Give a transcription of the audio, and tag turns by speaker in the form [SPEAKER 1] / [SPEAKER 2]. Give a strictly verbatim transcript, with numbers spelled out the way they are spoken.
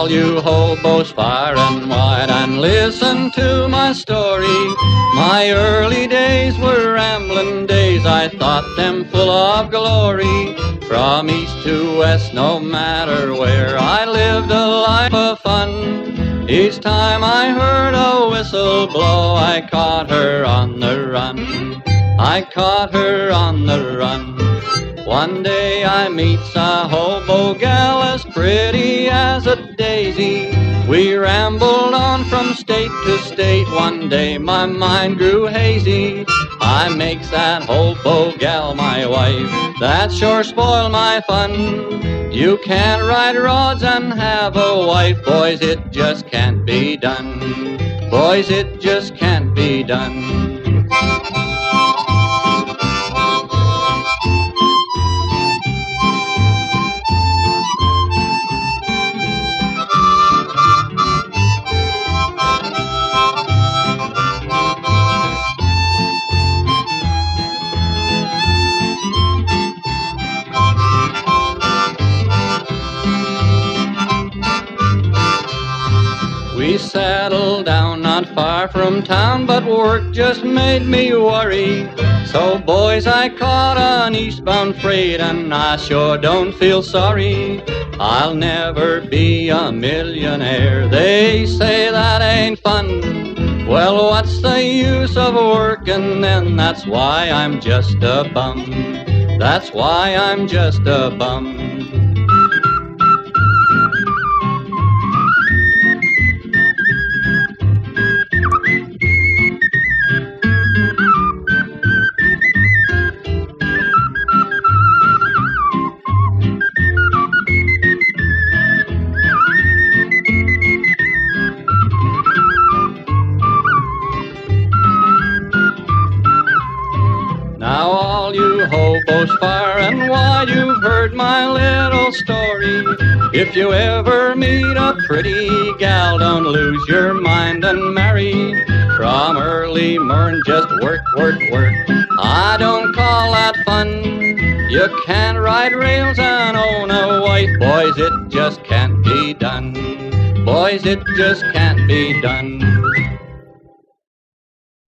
[SPEAKER 1] all you hobos far and wide and listen to my story. My early days were rambling days, I thought them full of glory. From east to west, no matter where, I lived a life of fun. Each time I heard a whistle blow, I caught her on the run. I caught her on the run. One day I meets a hobo gal as pretty as a daisy. We rambled on from state to state. One day my mind grew hazy. I makes that hobo gal my wife. That sure spoiled my fun. You can't ride rods and have a wife. Boys, it just can't be done. Boys, it just can't be done. We settled down not far from town, but work just made me worry. So boys, I caught an eastbound freight and I sure don't feel sorry. I'll never be a millionaire, they say that ain't fun. Well, what's the use of working then? That's why I'm just a bum. That's why I'm just a bum. Now all you hobos far and wide, you've heard my little story. If you ever meet a pretty gal, don't lose your mind and marry. From early morn, just work, work, work. I don't call that fun. You can't ride rails and own a wife. Boys, it just can't be done. Boys, it just can't be done.